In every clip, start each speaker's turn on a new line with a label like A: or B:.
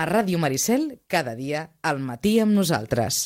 A: A Ràdio Maricel, cada dia, al matí amb nosaltres.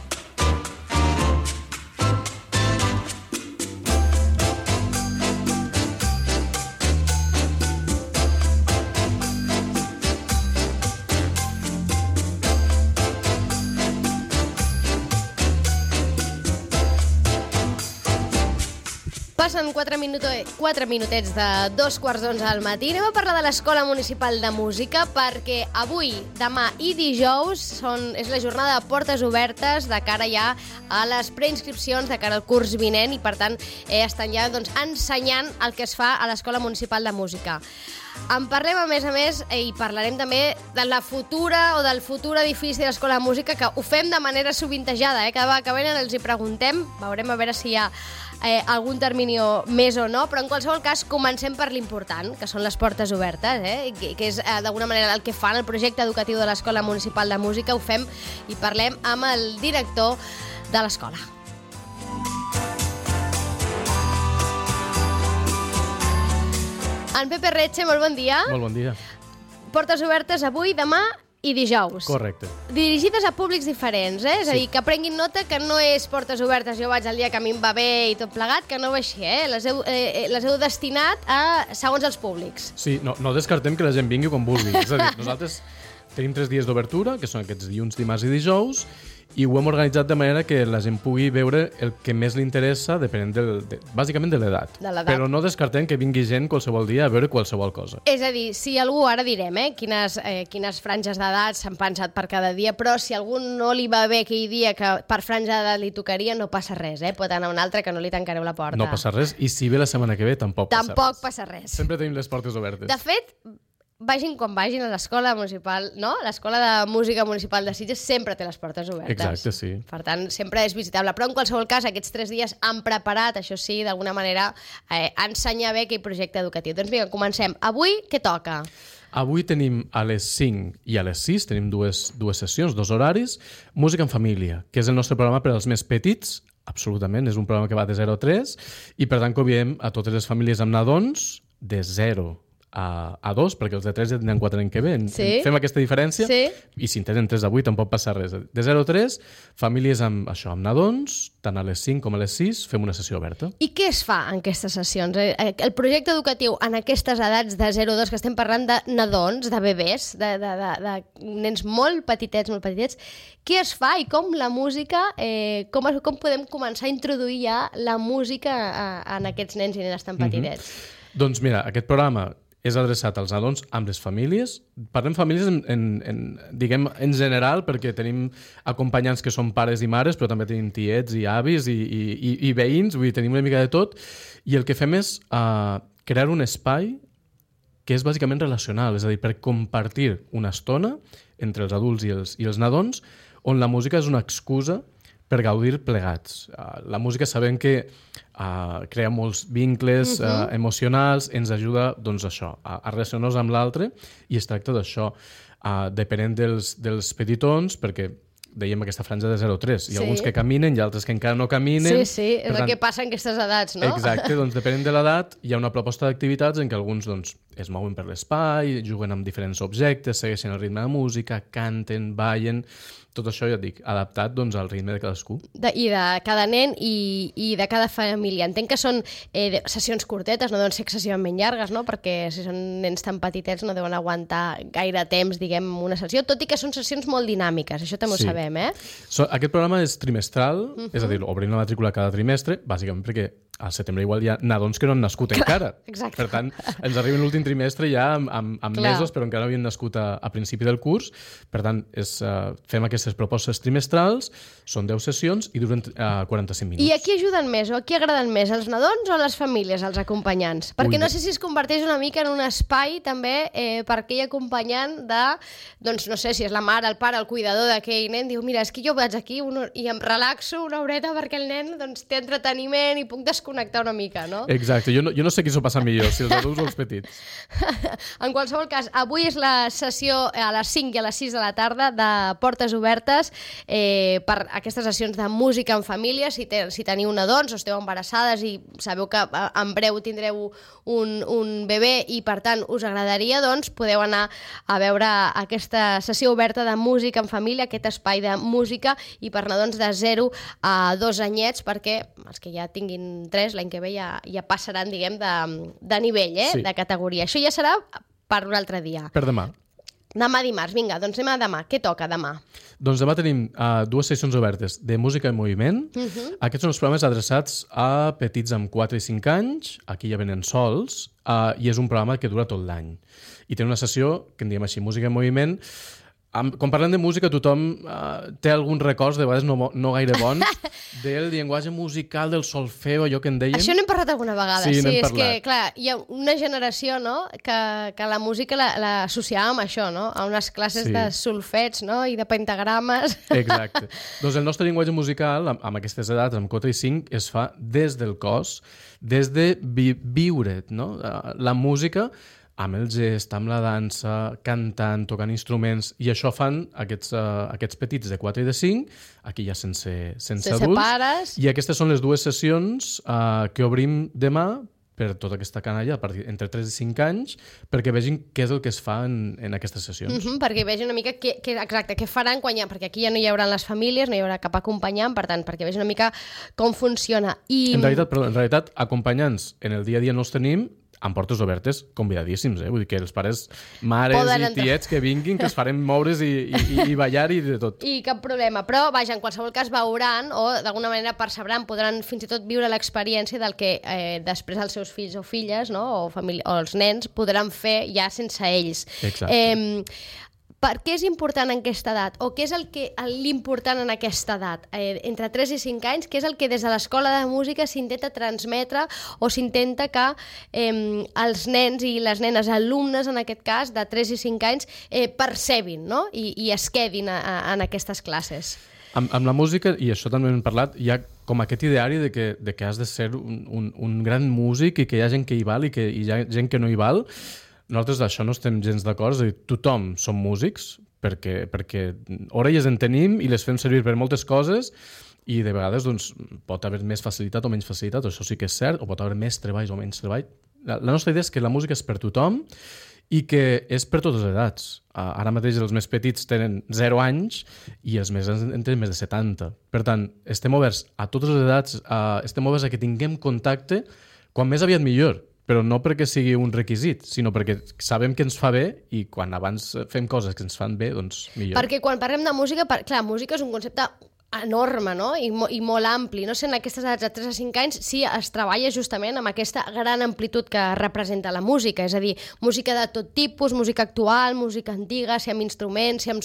B: Passen 4 minutets de 2:15 al matí. Anem a parlar de l'Escola Municipal de Música perquè avui, demà i dijous és la jornada de portes obertes de cara ja a les preinscripcions de cara al curs vinent i, per tant, estan ja ensenyant el que es fa a l'Escola Municipal de Música. En parlem, a més, i parlarem també de la futura o del futur edifici de l'Escola de Música, que ho fem de manera sovintejada. Cada vegada que venen els hi preguntem, veurem a veure si hi ha algun termini més o no, però en qualsevol cas comencem per l'important, que són les portes obertes, que és d'alguna manera el que fan el projecte educatiu de l'Escola Municipal de Música. Ho fem i parlem amb el director de l'escola. En Pepe Retxe, molt bon dia.
C: Molt bon dia.
B: Portes obertes avui, demà i dijous.
C: Correcte.
B: Dirigides a públics diferents, És a dir, que prenguin nota que no és portes obertes, jo vaig el dia que a mi em va bé i tot plegat, que no va així, Les heu destinat a segons els públics.
C: Sí, no descartem que la gent vingui com vulgui. És a dir, nosaltres tenim 3 dies d'obertura, que són aquests dilluns, dimarts i dijous, i ho hem organitzat de manera que la gent pugui veure el que més li interessa, depenent bàsicament de l'edat. Però no descartem que vingui gent qualsevol dia a veure qualsevol cosa.
B: És a dir, si algú, ara direm, quines franges d'edat s'han pensat per cada dia, però si algú no li va bé aquell dia que per franja d'edat li tocaria, no passa res, Pot anar a un altre que no li tancareu la porta.
C: No passa res, i si ve la setmana que ve, tampoc
B: passa res.
C: Sempre tenim les portes obertes.
B: De fet, vagin com vagin a l'escola municipal, no? L'Escola de Música Municipal de Sitges sempre té les portes obertes.
C: Exacte, sí.
B: Per tant, sempre és visitable. Però en qualsevol cas, aquests 3 dies han preparat, això sí, d'alguna manera, ensenyar bé aquell projecte educatiu. Doncs vinga, comencem. Avui, què toca?
C: Avui tenim a les 5 i a les 6, tenim dues sessions, 2 horaris, Música en Família, que és el nostre programa per als més petits, absolutament, és un programa que va de 0 a 3, i per tant convidem a totes les famílies amb nadons de 0 a 2, perquè els de 3 ja tindran 4 l'any que ve.
B: Sí.
C: Fem aquesta diferència,
B: sí.
C: I si en tenen 3 d'avui tampoc passa res. De 0 a 3, famílies amb nadons, tant a les 5 com a les 6, fem una sessió oberta.
B: I què es fa en aquestes sessions? El projecte educatiu en aquestes edats de 0 a 2, que estem parlant de nadons, de bebès, de nens molt petitets, què es fa i com la música, com podem començar a introduir ja la música en aquests nens i nenes tan petitets?
C: Doncs mira, aquest programa és adreçat als nadons amb les famílies. Parlem famílies en general, perquè tenim acompanyants que són pares i mares, però també tenim tiets i avis i veïns, vull dir, tenim una mica de tot, i el que fem és crear un espai que és bàsicament relacional, és a dir, per compartir una estona entre els adults i els nadons, on la música és una excusa per gaudir plegats. La música sabem que crea molts vincles emocionals, ens ajuda, doncs, a relacionar-nos amb l'altre, i es tracta d'això. Depenent dels petitons, perquè dèiem aquesta franja de 0 a 3. Hi ha alguns que caminen i altres que encara no caminen.
B: Sí, és el que passa en aquestes edats, no?
C: Exacte, doncs depenent de l'edat hi ha una proposta d'activitats en què alguns es mouen per l'espai, juguen amb diferents objectes, segueixen el ritme de música, canten, ballen. Tot això, ja et dic, adaptat al ritme de cadascú.
B: I de cada nen i de cada família. Entenc que són sessions curtetes, no deuen ser excessivament llargues, no? Perquè si són nens tan petitets no deuen aguantar gaire temps, diguem, una sessió, tot i que són sessions molt dinàmiques, això també ho sabem,
C: Aquest programa és trimestral, és a dir, obrim la matrícula cada trimestre, bàsicament perquè al setembre igual hi ha nadons que no han nascut encara.
B: Exacte.
C: Per tant, ens arriba l'últim trimestre ja amb mesos, però encara no havien nascut a principi del curs. Per tant, fem aquestes propostes trimestrals, són 10 sessions i duren 45 minuts.
B: I a qui ajuden més o a qui agraden més, els nadons o les famílies, els acompanyants? Perquè no sé si es converteix una mica en un espai també per aquell acompanyant de, doncs no sé si és la mare, el pare, el cuidador d'aquell nen, diu, mira, és que jo vaig aquí i em relaxo una horeta perquè el nen té entreteniment i puc desconnectar desconnectar una mica, no?
C: Exacte, jo no sé qui s'ho passa millor, si els adults o els petits.
B: En qualsevol cas, avui és la sessió a les 5 i a les 6 de la tarda de Portes Obertes per aquestes sessions de música en família. Si teniu nadons o esteu embarassades i sabeu que en breu tindreu un bebè i per tant us agradaria, doncs podeu anar a veure aquesta sessió oberta de música en família, aquest espai de música i per nadons de 0 a 2 anyets, perquè els que ja tinguin 3 l'any que ve ja passaran, diguem, de nivell,
C: Sí.
B: de categoria. Això ja serà per un altre dia.
C: Per demà.
B: Demà dimarts, vinga, doncs anem a demà. Què toca demà?
C: Doncs demà tenim dues sessions obertes de música i moviment. Aquests són els programes adreçats a petits amb 4 i 5 anys, aquí ja venen sols, i és un programa que dura tot l'any. I té una sessió, que en diem així, música i moviment. Quan parlem de música, tothom té alguns records, de vegades no gaire bons, del llenguatge musical, del solfeu, allò que en dèiem.
B: Això n'hem parlat alguna vegada.
C: Sí, n'hem
B: és
C: parlat.
B: que, clar, hi ha una generació, no?, que la música l'associava amb això, no?, a unes classes
C: Sí.
B: de solfeig, no?, i de pentagrames.
C: Exacte. Doncs el nostre llenguatge musical, amb aquestes edats, amb 4 i 5, es fa des del cos, des de viure't, no? La música amb el gest, amb la dansa, cantant, tocant instruments, i això fan aquests petits de 4 i de 5, aquí ja sense adults.
B: pares.
C: I aquestes són les dues sessions que obrim demà per tota aquesta canalla, a partir entre 3 i 5 anys, perquè vegin què és el que es fa en aquestes sessions.
B: Perquè vegin una mica què faran quan perquè aquí ja no hi haurà les famílies, no hi haurà cap acompanyant, per tant, perquè vegin una mica com funciona.
C: En realitat, acompanyants en el dia a dia no els tenim, amb portes obertes, convidadíssims, vull dir que els pares, mares i tiets que vinguin, que es farem moure's i ballar i de tot.
B: I cap problema, però vaja, en qualsevol cas veuran o d'alguna manera percebran, podran fins i tot viure l'experiència del que després els seus fills o filles, no? o els nens podran fer ja sense ells.
C: Exacte.
B: Per què és important en aquesta edat? O què és l'important en aquesta edat? Entre 3 i 5 anys, què és el que des de l'escola de música s'intenta transmetre o s'intenta que els nens i les nenes, alumnes en aquest cas, de 3 i 5 anys, percebin, no? I es quedin en aquestes classes.
C: Amb la música, i això també hem parlat, hi ha com aquest ideari de que has de ser un gran músic i que hi ha gent que hi val i que hi ha gent que no hi val. Nosaltres d'això no estem gens d'acord, és a dir, tothom som músics, perquè orelles en tenim i les fem servir per moltes coses i de vegades doncs, pot haver més facilitat o menys facilitat, això sí que és cert, o pot haver més treballs o menys treball. La nostra idea és que la música és per tothom i que és per totes les edats. Ara mateix els més petits tenen 0 anys i els més grans en tenen més de 70. Per tant, estem oberts a totes les edats, estem oberts a que tinguem contacte quan més aviat millor, però no perquè sigui un requisit, sinó perquè sabem que ens fa bé i quan abans fem coses que ens fan bé, doncs millor.
B: Perquè quan parlem de música, clar, música és un concepte enorme, no? I molt ampli. No sé, en aquestes edats de 3 a 5 anys sí es treballa justament amb aquesta gran amplitud que representa la música, és a dir, música de tot tipus, música actual, música antiga, si amb instruments, si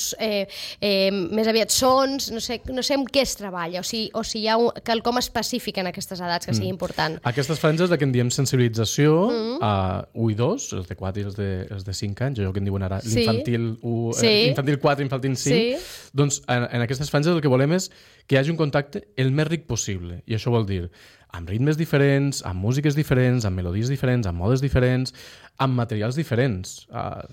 B: amb més aviat sons, no sé amb què es treballa, o si hi ha quelcom específic en aquestes edats que sigui important.
C: Aquestes franges de que en diem sensibilització a 1 i 2, els de 4 i els de 5 anys, allò que en diuen ara l'infantil 4, infantil 5, doncs en aquestes franges el que volem és que hi hagi un contacte el més ric possible. I això vol dir amb ritmes diferents, amb músiques diferents, amb melodies diferents, amb modes diferents, amb materials diferents.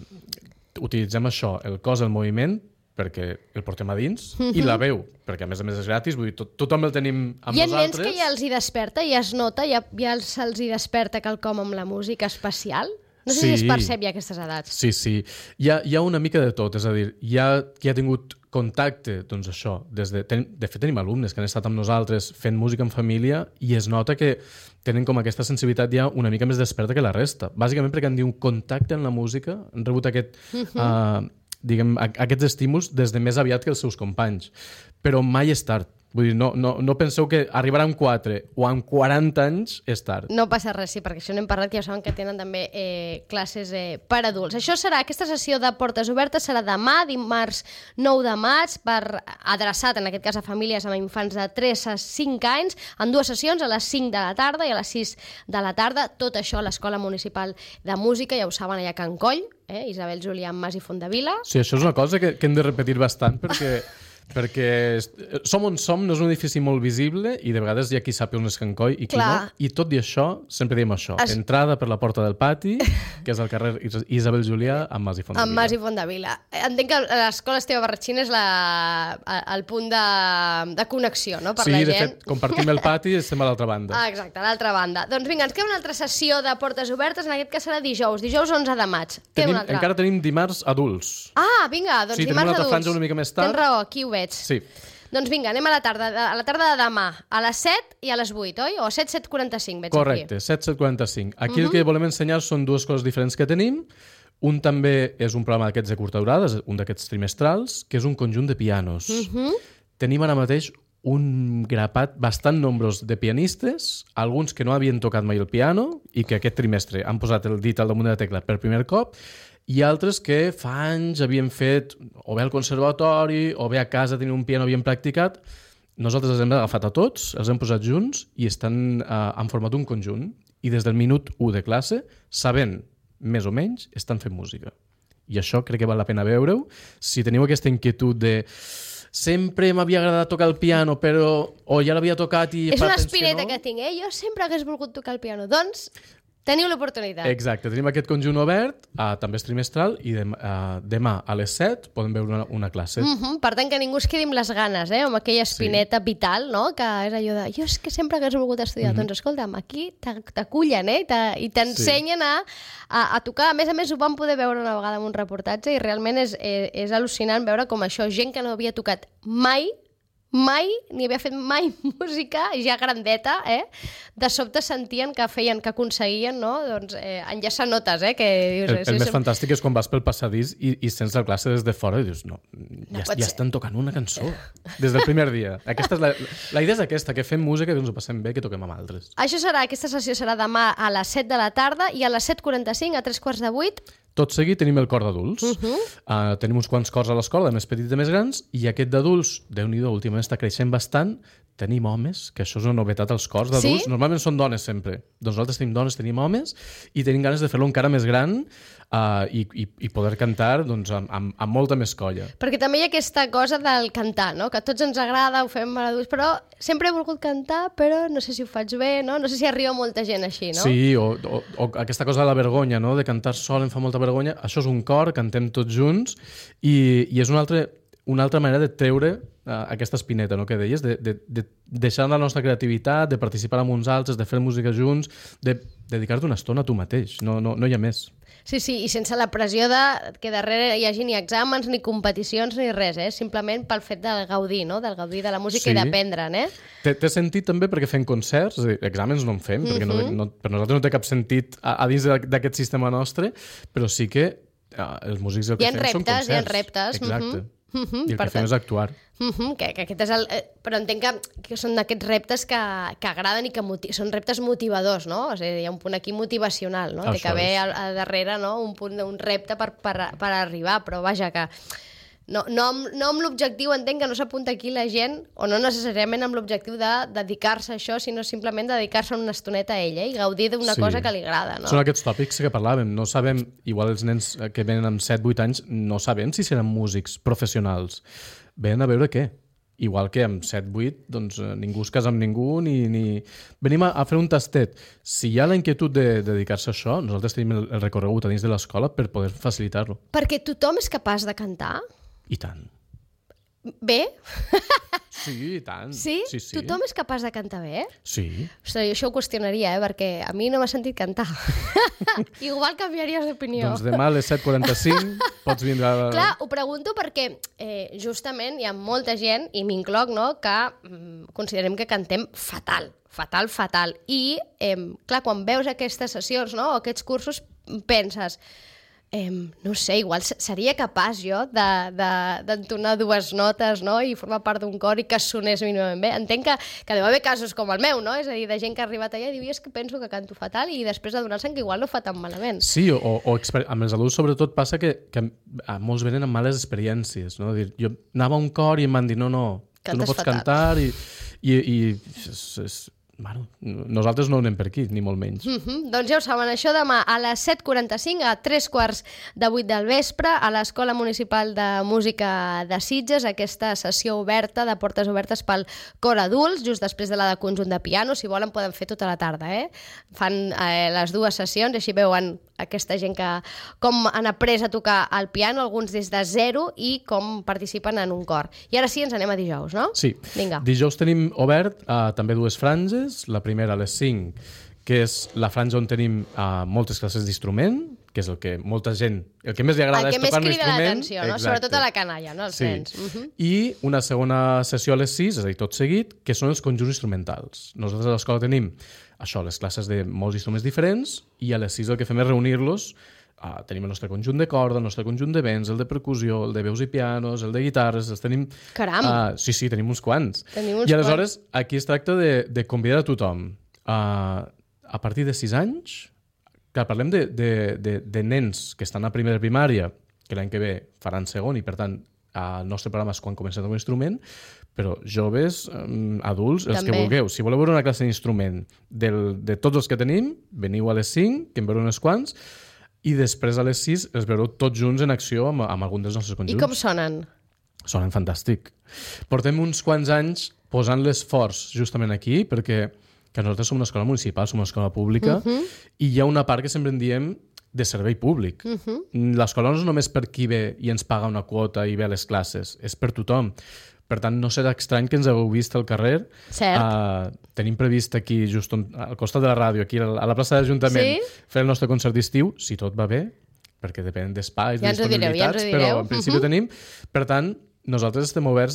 C: Utilitzem això, el cos, el moviment, perquè el portem a dins, i la veu, perquè a més és gratis, vull dir, tothom el tenim amb nosaltres.
B: Hi ha nens que ja els hi desperta, ja es nota, ja se'ls hi desperta quelcom amb la música especial? No sé si es percep ja a aquestes edats.
C: Sí. Hi ha una mica de tot, és a dir, hi ha qui ha tingut contacte, doncs això, de fet tenim alumnes que han estat amb nosaltres fent música en família i es nota que tenen com aquesta sensibilitat ja una mica més desperta que la resta. Bàsicament perquè han tingut contacte amb la música, han rebut aquests estímuls des de més aviat que els seus companys. Però mai és tard. Vull dir, no penseu que arribarà amb 4 o amb 40 anys és tard.
B: No passa res, sí, perquè això n'hem parlat, ja ho saben que tenen també classes per adults. Aquesta sessió de portes obertes serà demà, dimarts 9 de maig, adreçat en aquest cas a famílies amb infants de 3 a 5 anys, en 2 sessions, a les 5 de la tarda i a les 6 de la tarda. Tot això a l'Escola Municipal de Música, ja ho saben, allà a Can Coll, Isabel Julià Mas i Fondavila.
C: Sí, això és una cosa que hem de repetir bastant perquè Perquè som on som, no és un edifici molt visible i de vegades hi ha qui sap on és Can Coi i qui no. I tot i això, sempre diem això. Entrada per la porta del pati, que és al carrer Isabel Julià, amb Mas i Fondavila.
B: Amb Mas i Fondavila. Entenc que l'escola Esteve Barratxina és el punt de connexió, no?, per la gent.
C: Sí, de fet, compartim el pati i estem a l'altra banda.
B: Exacte, a l'altra banda. Doncs vinga, ens queda una altra sessió de portes obertes, en aquest cas serà dijous 11 de maig.
C: Encara tenim dimarts adults.
B: Ah, vinga, doncs dimarts adults. Sí, tenim una altra franja
C: una mica més tard.
B: Tens raó, aquí ho veig. Sí. Doncs vinga, anem a la tarda de demà, a les 7 i a les 8, oi? O 7:45, veig
C: Correcte,
B: aquí.
C: 7:45. Aquí el que volem ensenyar són dues coses diferents que tenim. Un també és un programa d'aquests de curta durada, un d'aquests trimestrals, que és un conjunt de pianos. Tenim ara mateix un grapat bastant nombrós de pianistes, alguns que no havien tocat mai el piano i que aquest trimestre han posat el dit al damunt de la tecla per primer cop, i altres que fa anys havien fet o bé al conservatori o bé a casa tenien un piano bien practicat. Nosaltres els hem agafat a tots, els hem posat junts i han format un conjunt. I des del minut 1 de classe, sabent més o menys, estan fent música. I això crec que val la pena veure-ho. Si teniu aquesta inquietud de sempre m'havia agradat tocar el piano, però o ja l'havia tocat i
B: és una espineta que tinc, Jo sempre hagués volgut tocar el piano. Doncs teniu l'oportunitat.
C: Exacte, tenim aquest conjunt obert, també és trimestral, i demà a les 7 podem veure una classe.
B: Per tant, que ningú es quedi amb les ganes, amb aquella espineta vital, no?, que és allò de jo és que sempre hagués volgut estudiar. Doncs escolta'm, aquí t'acullen, i t'ensenyen a tocar. A més, ho vam poder veure una vegada en un reportatge i realment és al·lucinant veure com això, gent que no havia tocat mai, ni havia fet mai música, ja grandeta, de sobte sentien que aconseguien, no?, doncs enllaçar notes, que dius...
C: El més fantàstic és quan vas pel passadís i sents la classe des de fora i dius, ja estan tocant una cançó des del primer dia. La idea és aquesta, que fem música, que ens ho passem bé, que toquem amb altres.
B: Aquesta sessió serà demà a les 7 de la tarda i a les 7:45, a 7:45.
C: Tot seguit tenim el cor d'adults. Tenim uns quants cors a l'escola, de més petits i de més grans, i aquest d'adults, Déu-n'hi-do, últimament està creixent bastant. Tenim homes, que això és una novetat als cors d'adults. Sí? Normalment són dones sempre. Doncs nosaltres tenim dones, tenim homes, i tenim ganes de fer-lo encara més gran i poder cantar amb molta més colla.
B: Perquè també hi ha aquesta cosa del cantar, no?, que a tots ens agrada, ho fem adults, però sempre he volgut cantar, però no sé si ho faig bé, no sé si arriba molta gent així, no?
C: Sí, o aquesta cosa de la vergonya, no?, de cantar sol em fa molta vergonya. Això és un cor, cantem tots junts, i és una altra manera de treure aquesta espineta, no?, que deies, de deixar la nostra creativitat, de participar amb uns altres, de fer música junts, de dedicar-te una estona a tu mateix, no hi ha més.
B: Sí, i sense la pressió que darrere hi hagi ni exàmens, ni competicions, ni res, simplement pel fet del gaudir, no?, del gaudir de la música i d'aprendre'n,
C: Té sentit també perquè fem concerts, exàmens no en fem, perquè per nosaltres no té cap sentit a dins d'aquest sistema nostre, però sí que els músics el que fem són concerts.
B: Hi ha reptes.
C: Exacte. I el que fem és actuar.
B: Que aquest és però entenc que són d'aquests reptes que agraden i que són reptes motivadors, no? O sigui, hi ha un punt aquí motivacional, no? Té que haver a darrere, no?, un repte per arribar, però vaja, que no amb l'objectiu, entenc que no s'apunta aquí la gent, o no necessàriament amb l'objectiu de dedicar-se a això, sinó simplement dedicar-se una estoneta a ell, i gaudir d'una cosa que li agrada, no?
C: Són aquests tòpics que parlàvem, no sabem, igual els nens que venen amb 7-8 anys, no sabem si seran músics professionals. Venen a veure què. Igual que amb 7-8, doncs ningú es casa amb ningú, ni... Venim a fer un tastet. Si hi ha la inquietud de dedicar-se a això, nosaltres tenim el recorregut a dins de l'escola per poder facilitar-lo.
B: Perquè tothom és capaç de cantar?
C: I tant.
B: Bé?
C: Sí, i tant.
B: Sí? Tothom és capaç de cantar bé?
C: Sí.
B: Ostres, jo això ho qüestionaria, perquè a mi no m'ha sentit cantar. Igual canviaries d'opinió.
C: Doncs demà a les 7:45 pots vindre...
B: Clar, ho pregunto perquè justament hi ha molta gent, i m'incloc, no?, que considerem que cantem fatal. I, clar, quan veus aquestes sessions, no?, o aquests cursos, penses... no sé, igual seria capaç jo d'entonar dues notes, no?, i formar part d'un cor i que sonés mínimament bé. Entenc que deu haver casos com el meu, no?, és a dir, de gent que ha arribat allà i diu, és que penso que canto fatal, i després d'adonar-se'n que igual no fa tan malament.
C: Sí, o amb els adults sobretot passa que molts venen amb males experiències, no? Jo anava a un cor i em van dir, no, tu no pots cantar, i bueno, nosaltres no anem per aquí, ni molt menys.
B: Doncs ja ho saben, això demà a les 7:45, a 7:45 del vespre, a l'Escola Municipal de Música de Sitges, aquesta sessió oberta, de portes obertes pel cor adults, just després de la de conjunt de piano. Si volen poden fer tota la tarda, Fan les dues sessions i així veuen aquesta gent que com han après a tocar el piano, alguns des de zero, i com participen en un cor. I ara sí, ens anem a dijous, no?
C: Sí.
B: Vinga.
C: Dijous tenim obert també dues franges. La primera a les 5, que és la franja on tenim moltes classes d'instrument, que és el que molta gent, el que més li agrada és tocar un instrument. El que més crida l'atenció,
B: no? Sobretot a la canalla, no? Els nens.
C: I una segona sessió a les 6, és a dir, tot seguit, que són els conjunts instrumentals. Nosaltres a l'escola tenim això, les classes de molts instruments diferents, i a les 6 el que fem és reunir-los. Tenim el nostre conjunt de corda, el nostre conjunt de vents, el de percussió, el de veus i pianos, el de guitarres, els tenim...
B: Caram!
C: Sí, tenim uns quants. I aleshores aquí es tracta de convidar a tothom. A partir de 6 anys, clar, parlem de nens que estan a primer de primària, que l'any que ve faran segon, i per tant el nostre programa és quan comencem amb un instrument, però joves, adults, els que vulgueu. Si voleu veure una classe d'instrument de tots els que tenim, veniu a les 5, que en veureu uns quants, i després a les 6 els veureu tots junts en acció amb algun dels nostres conjunts.
B: I com sonen?
C: Sonen fantàstic. Portem uns quants anys posant l'esforç justament aquí, perquè nosaltres som una escola municipal, som una escola pública, i hi ha una part que sempre en diem de servei públic. L'escola no és només per qui ve i ens paga una quota i ve a les classes, és per tothom. Per tant, no serà estrany que ens hagueu vist al carrer.
B: Cert.
C: Tenim previst aquí, just al costat de la ràdio, aquí a la plaça de l'Ajuntament, fer el nostre concert d'estiu, si tot va bé, perquè depèn d'espais, de disponibilitats, però en principi tenim. Per tant, nosaltres estem oberts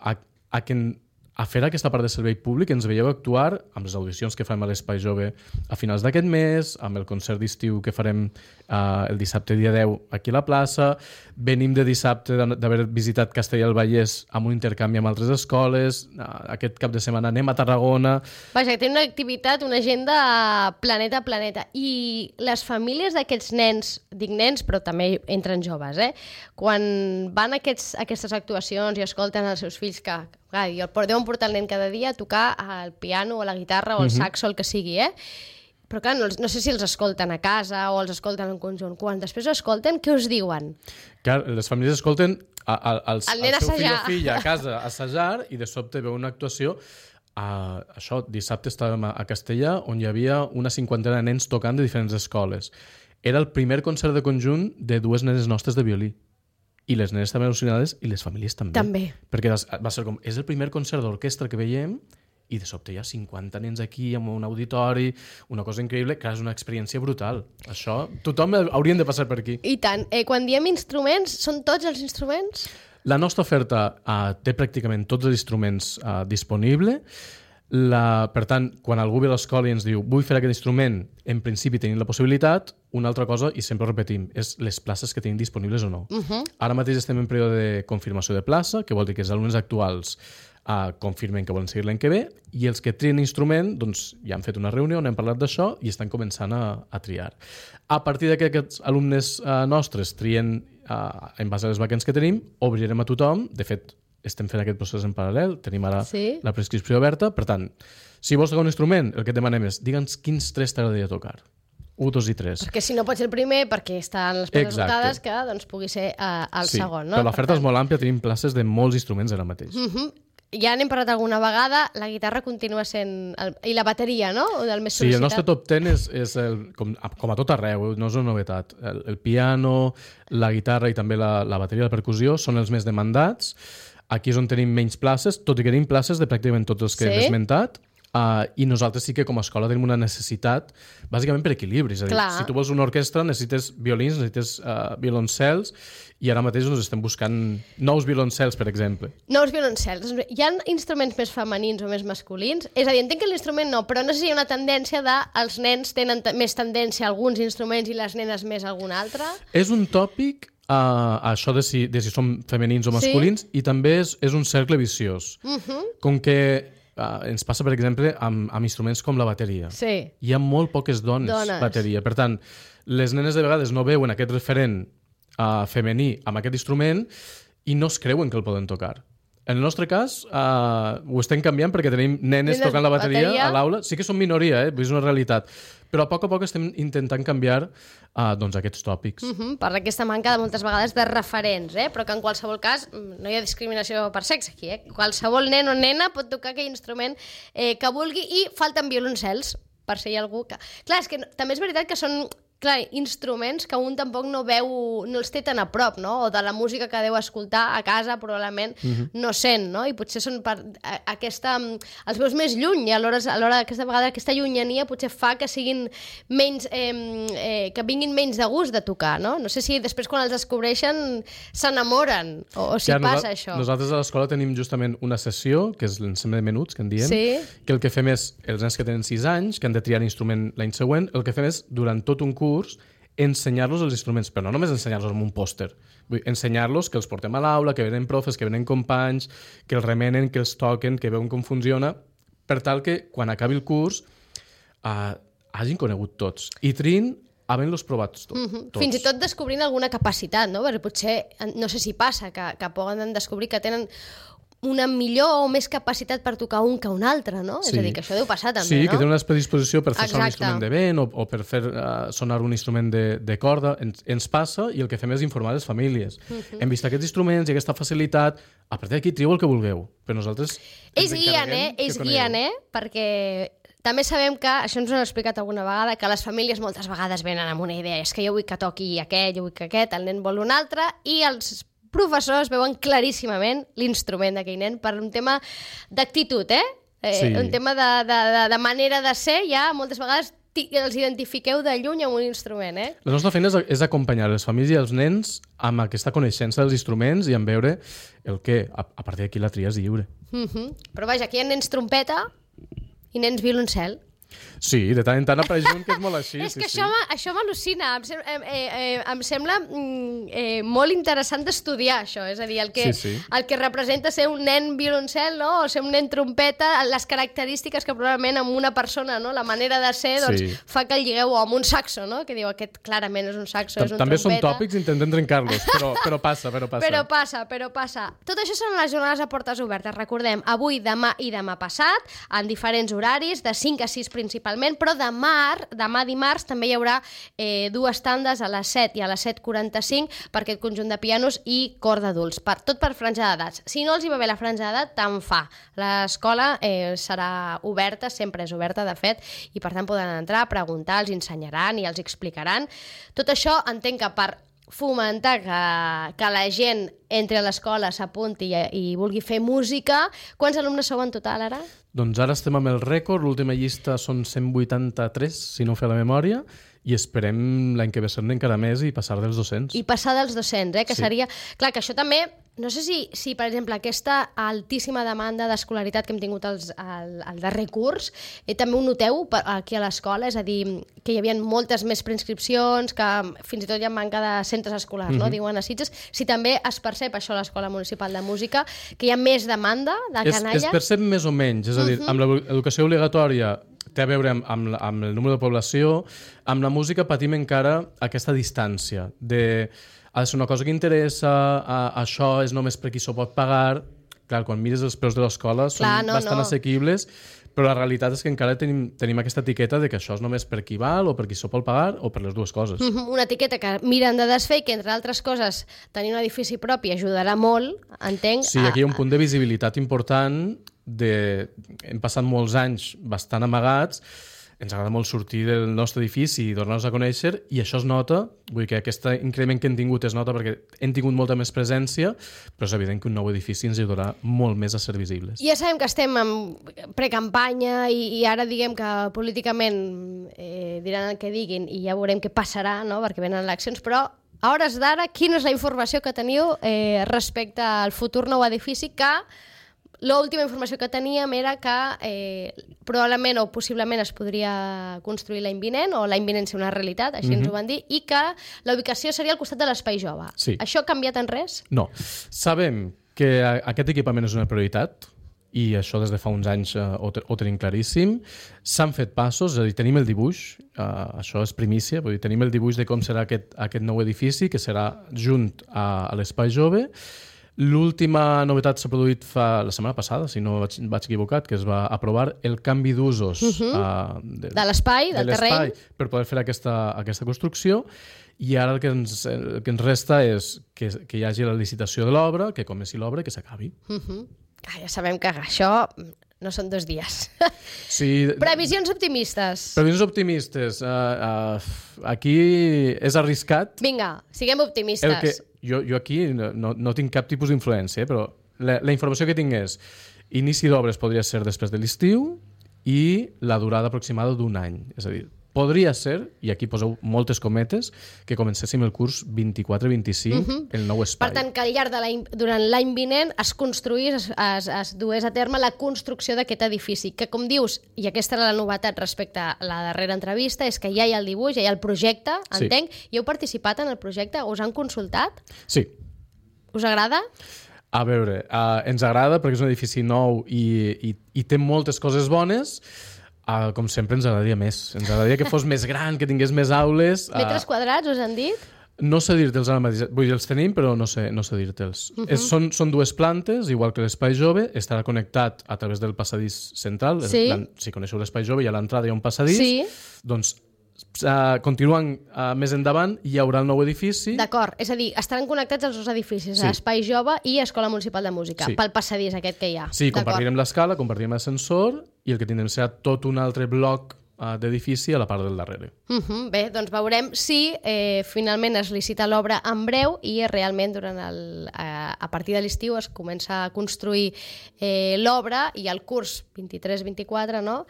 C: a fer aquesta part de servei públic. Ens veieu actuar amb les audicions que farem a l'Espai Jove a finals d'aquest mes, amb el concert d'estiu que farem el dissabte dia 10 aquí a la plaça. Venim de dissabte d'haver visitat Castellà del Vallès amb un intercanvi amb altres escoles. Aquest cap de setmana anem a Tarragona.
B: Vaja, que té una activitat, una agenda planeta a planeta. I les famílies d'aquests nens, dic nens, però també entren joves, quan van a aquestes actuacions i escolten els seus fills que deuen portar el nen cada dia a tocar el piano o la guitarra o el saxo, el que sigui, Però clar, no sé si els escolten a casa o els escolten en conjunt. Quan després escolten, què us diuen?
C: Clar, les famílies escolten el seu fill o filla a casa assajar i de sobte veu una actuació. Això, dissabte estàvem a Castellà, on hi havia una 50ena de nens tocant de diferents escoles. Era el primer concert de conjunt de dues nenes nostres de violí. I les nenes estaven al·lucinades i les famílies també. Perquè va ser com, és el primer concert d'orquestra que veiem i de sobte hi ha 50 nens aquí amb un auditori, una cosa increïble, que és una experiència brutal. Això, tothom haurien de passar per aquí.
B: I tant. Quan diem instruments, són tots els instruments?
C: La nostra oferta té pràcticament tots els instruments disponibles. Per tant, quan algú ve a l'escola i ens diu vull fer aquest instrument, en principi tenim la possibilitat. Una altra cosa, i sempre ho repetim, és les places que tenim disponibles o no. Ara mateix estem en període de confirmació de plaça, que vol dir que els alumnes actuals confirmen que volen seguir l'any que ve, i els que trien instrument, doncs ja han fet una reunió on hem parlat d'això i estan començant a triar. A partir que aquests alumnes nostres trien en base a les vacants que tenim, obrirem a tothom. De fet, estem fent aquest procés en paral·lel, tenim ara la prescripció oberta. Per tant, si vols tocar un instrument, el que et demanem és digue'ns quins 3 t'agradaria tocar. 1, 2 i 3.
B: Perquè si no pot ser el primer, perquè estan les places esgotades, que doncs pugui ser el segon. No?
C: Però l'oferta és molt àmplia, tenim places de molts instruments ara mateix.
B: Ja n'hem parlat alguna vegada, la guitarra continua sent... I la bateria, no? El més
C: sol·licitat. Sí, el nostre top 10 és com a tot arreu, no és una novetat. El piano, la guitarra i també la bateria, la percussió són els més demandats. Aquí és on tenim menys places, tot i que tenim places de pràcticament tots els que he esmentat. I nosaltres sí que com a escola tenim una necessitat bàsicament per equilibri, és a dir, si tu vols una orquestra necessites violins, necessites violoncels, i ara mateix ens estem buscant nous violoncels, per exemple.
B: Nous violoncels. Hi ha instruments més femenins o més masculins? És a dir, entenc que l'instrument no, però no sé si hi ha una tendència els nens tenen més tendència a alguns instruments i les nenes més a algun altre?
C: És un tòpic això de si som femenins o masculins, i també és un cercle viciós. Com que ens passa, per exemple, amb instruments com la bateria. Hi ha molt poques dones bateria. Per tant, les nenes de vegades no veuen aquest referent femení amb aquest instrument i no es creuen que el poden tocar. En el nostre cas, ho estem canviant perquè tenim nenes tocant la bateria a l'aula. Sí que són minoria, és una realitat. Però a poc estem intentant canviar doncs, aquests tòpics.
B: Per aquesta manca de moltes vegades de referents, però que en qualsevol cas no hi ha discriminació per sexe aquí. Qualsevol nen o nena pot tocar aquell instrument que vulgui i falten violoncels, per si hi ha algú que... Clar, és que també és veritat que són... instruments que un tampoc no veu, no els té tan a prop, no? O de la música que deu escoltar a casa probablement no sent, no? I potser són per els veus més lluny i alhora aquesta vegada aquesta llunyania potser fa que siguin menys que vinguin menys de gust de tocar, no? No sé si després quan els descobreixen s'enamoren o si passa això.
C: Nosaltres a l'escola tenim justament una sessió, que és l'ensenyament de menuts, que en diem, que el que fem és, els nens que tenen 6 anys, que han de triar l'instrument l'any següent, el que fem és, durant tot un curs, ensenyar-los els instruments, però no només ensenyar-los amb un pòster. Vull ensenyar-los que els portem a l'aula, que venen profes, que venen companys, que els remenen, que els toquen, que veuen com funciona, per tal que quan acabi el curs hagin conegut tots. I trin havent-los provat tots.
B: Fins i tot descobrint alguna capacitat, no? Perquè potser, no sé si passa, que poden descobrir que tenen una millor o més capacitat per tocar un que un altre, no? És a dir, que això deu passar també,
C: no? Sí,
B: que
C: tenen una predisposició per fer sonar un instrument de vent o per fer sonar un instrument de corda. Ens passa i el que fem és informar les famílies. Hem vist aquests instruments i aquesta facilitat. A partir d'aquí trieu el que vulgueu. Però nosaltres
B: ells guien, perquè també sabem que, això ens ho han explicat alguna vegada, que les famílies moltes vegades venen amb una idea. És que jo vull que toqui aquest, jo vull que aquest, el nen vol un altre, i els professors veuen claríssimament l'instrument d'aquell nen per un tema d'actitud, un tema de manera de ser, ja moltes vegades els identifiqueu de lluny amb un instrument,
C: La nostra feina és acompanyar les famílies i els nens amb aquesta coneixença dels instruments i amb veure el que, a partir d'aquí la tria és lliure.
B: Però vaja, aquí hi ha nens trompeta i nens violoncel.
C: Sí, de tant en tant apareix un que és molt així.
B: És que això m'al·lucina. Em sembla molt interessant d'estudiar això. És a dir, el que representa ser un nen violoncel, no? O ser un nen trompeta, les característiques que probablement amb una persona, no? La manera de ser, doncs, fa que el lligueu amb un saxo, no? Que diu, aquest clarament és un saxo, és un
C: també
B: trompeta.
C: Són tòpics, intentem trencar-los, però passa.
B: Però passa. Tot això són les jornades a portes obertes. Recordem, avui, demà i demà passat, en diferents horaris, de 5 a 6 principalment, però demà dimarts també hi haurà 2 tandes a les 7 i a les 7:45 per aquest conjunt de pianos i cor d'adults, tot per franja d'edats. Si no els hi va bé la franja d'edat, tant fa. L'escola serà oberta, sempre és oberta, de fet, i per tant poden entrar, preguntar, els ensenyaran i els explicaran. Tot això entenc que per fomentar que la gent entri a l'escola, s'apunti i vulgui fer música. Quants alumnes sou en total, ara?
C: Doncs ara estem amb el rècord, l'última llista són 183, si no ho fa la memòria, i esperem l'any que ve ser-ne encara més i passar dels 200.
B: I passar dels 200, que seria... Clar, que això també... No sé si per exemple, aquesta altíssima demanda d'escolaritat que hem tingut al darrer curs, també ho noteu aquí a l'escola? És a dir, que hi havia moltes més preinscripcions, que fins i tot hi ha manca de centres escolars, no? Diuen a Sitges. Si també es percep això a l'Escola Municipal de Música, que hi ha més demanda de canalla?
C: Es percep més o menys. És a dir, amb l'educació obligatòria té a veure amb el número de població. Amb la música patim encara aquesta distància de... ha de ser una cosa que interessa, això és només per qui s'ho pot pagar. Clar, quan mires els preus de l'escola són bastant assequibles, però la realitat és que encara tenim aquesta etiqueta de que això és només per qui val o per qui s'ho pot pagar o per les dues coses.
B: Una etiqueta que miren de desfer i que, entre altres coses, tenir un edifici propi ajudarà molt, entenc.
C: Sí, aquí hi ha un punt de visibilitat important. Hem passat molts anys bastant amagats. Ens agrada molt sortir del nostre edifici i donar-nos a conèixer, i això es nota. Vull dir que aquest increment que hem tingut es nota perquè hem tingut molta més presència, però és evident que un nou edifici ens ajudarà molt més a ser visibles.
B: Ja sabem que estem en precampanya i ara diguem que políticament diran el que diguin i ja veurem què passarà, no? Perquè venen eleccions, però a hores d'ara, quina és la informació que teniu respecte al futur nou edifici que... L'última informació que teníem era que probablement o possiblement es podria construir l'any vinent, o l'any vinent ser una realitat, així ens ho van dir, i que la ubicació seria al costat de l'Espai Jove.
C: Sí.
B: Això ha canviat en res?
C: No. Sabem que aquest equipament és una prioritat, i això des de fa uns anys ho tenim claríssim. S'han fet passos, és a dir, tenim el dibuix, això és primícia, vull dir, tenim el dibuix de com serà aquest nou edifici, que serà junt a l'Espai Jove. L'última novetat s'ha produït la setmana passada, si no vaig equivocat, que es va aprovar el canvi d'usos
B: de l'espai, del terreny,
C: per poder fer aquesta construcció, i ara el que ens resta és que hi hagi la licitació de l'obra, que comenci l'obra i que s'acabi.
B: Ja sabem que això no són 2 dies.
C: Sí.
B: Previsions optimistes.
C: Previsions optimistes. Aquí és arriscat.
B: Vinga, siguem optimistes.
C: Jo aquí no tinc cap tipus d'influència, però la informació que tinc és inici d'obres podria ser després de l'estiu i la durada aproximada d'1 any. És a dir, podria ser, i aquí poseu moltes cometes, que comencéssim el curs 24-25, el nou espai.
B: Per tant, que al llarg durant l'any vinent es construís, es dués a terme la construcció d'aquest edifici, que com dius, i aquesta era la novetat respecte a la darrera entrevista, és que ja hi ha el dibuix, ja hi ha el projecte, entenc. I heu participat en el projecte? Us han consultat?
C: Sí.
B: Us agrada?
C: A veure, ens agrada perquè és un edifici nou i té moltes coses bones. Com sempre ens agradaria més. Ens agradaria que fos més gran, que tingués més aules.
B: Metres quadrats, us han dit?
C: No sé dir-te'ls ara mateix. Vull dir, els tenim, però no sé dir-te'ls. Són 2 plantes, igual que l'Espai Jove. Estarà connectat a través del passadís central.
B: Sí.
C: Si coneixeu l'Espai Jove, i a l'entrada hi ha un passadís.
B: Sí.
C: Doncs continuant més endavant hi haurà el nou edifici.
B: D'acord, és a dir, estaran connectats els 2 edificis,
C: Sí.
B: Espai Jove i Escola Municipal de Música,
C: Sí.
B: pel passadís aquest que hi ha.
C: Sí, compartirem l'escala, compartirem l'ascensor i el que tindrem serà tot un altre bloc d'edifici a la part del darrere.
B: Bé, doncs veurem si finalment es licita l'obra en breu i realment a partir de l'estiu es comença a construir l'obra i el curs 23-24, no?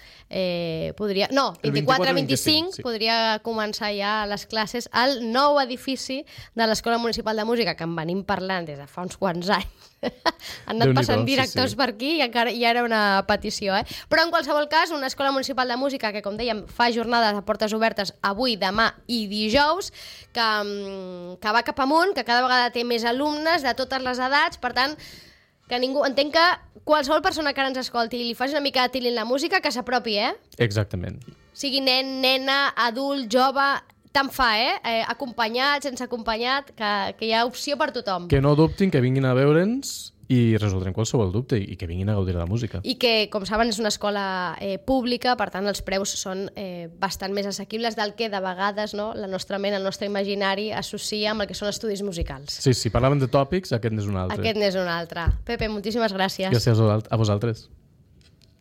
B: 24-25
C: sí.
B: podria començar ja les classes al nou edifici de l'Escola Municipal de Música, que en venim parlant des de fa uns quants anys. Han anat passant directors per aquí i encara hi era una petició. Però en qualsevol cas, una Escola Municipal de Música que, com dèiem, fa jornades a portes obertes avui, demà i dijous, que va cap amunt, que cada vegada té més alumnes de totes les edats, per tant, que ningú... Entenc que qualsevol persona que ara ens escolti i li faci una mica de tilín la música, que s'apropi,
C: Exactament.
B: Sigui nen, nena, adult, jove... Tant fa, acompanyat, sense acompanyat, que hi ha opció per tothom.
C: Que no dubtin, que vinguin a veure'ns i resoldrem qualsevol dubte i que vinguin a gaudir de la música.
B: I que, com saben, és una escola pública, per tant, els preus són bastant més assequibles del que de vegades la nostra ment, el nostre imaginari associa amb el que són estudis musicals.
C: Sí, si parlàvem de tòpics, aquest n'és un altre.
B: Aquest n'és un altre. Pepe, moltíssimes gràcies.
C: Gràcies a vosaltres.